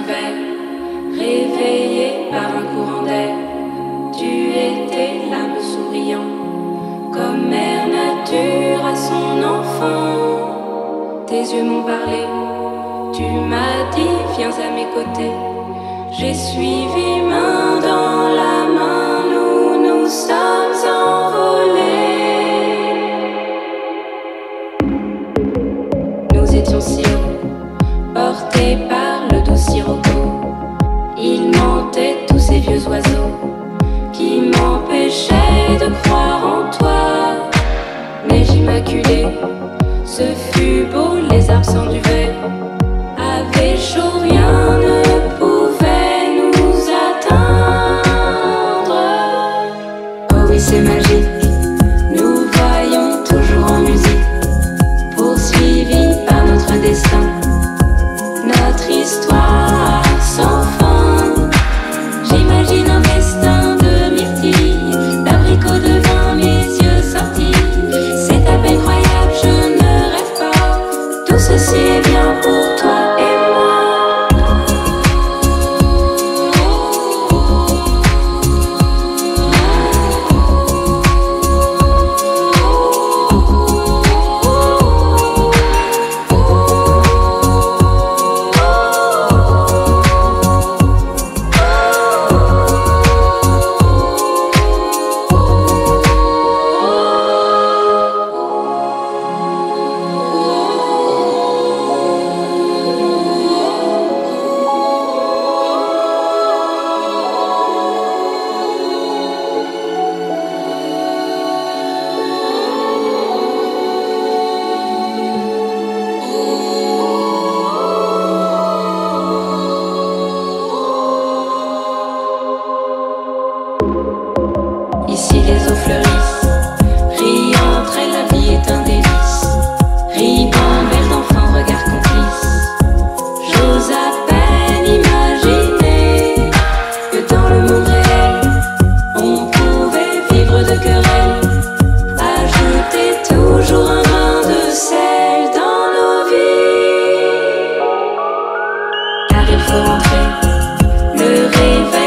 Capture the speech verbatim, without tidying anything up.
d'hiver, réveillé par un courant d'air. Tu étais là me souriant, comme mère nature à son enfant. Tes yeux m'ont parlé, tu m'as dit viens à mes côtés. J'ai suivi main dans la main, nous nous sommes envolés. Nous étions si hauts, portés par le doux sirocco. Il mentait tous ces vieux oiseaux qui m'empêchaient de croire en toi. Neige immaculée, ce fut beau, les arbres sans duvet avaient chaud, rien ne pouvait nous atteindre. Oh oui, c'est magique, nous voyons toujours en musique, poursuivis par notre destin, notre histoire sans fin. J'imagine un destin de myrtille, d'abricots devant mes yeux sortis. C'est à peine croyable, je ne rêve pas, tout ceci est bien pour toi et moi. Ici les eaux fleurissent, rient entre elles, la vie est un délice. Ribambelle d'enfants, regard complice. J'ose à peine imaginer que dans le monde réel, on pouvait vivre de querelles, ajouter toujours un grain de sel dans nos vies. Car il faut rentrer, le réveil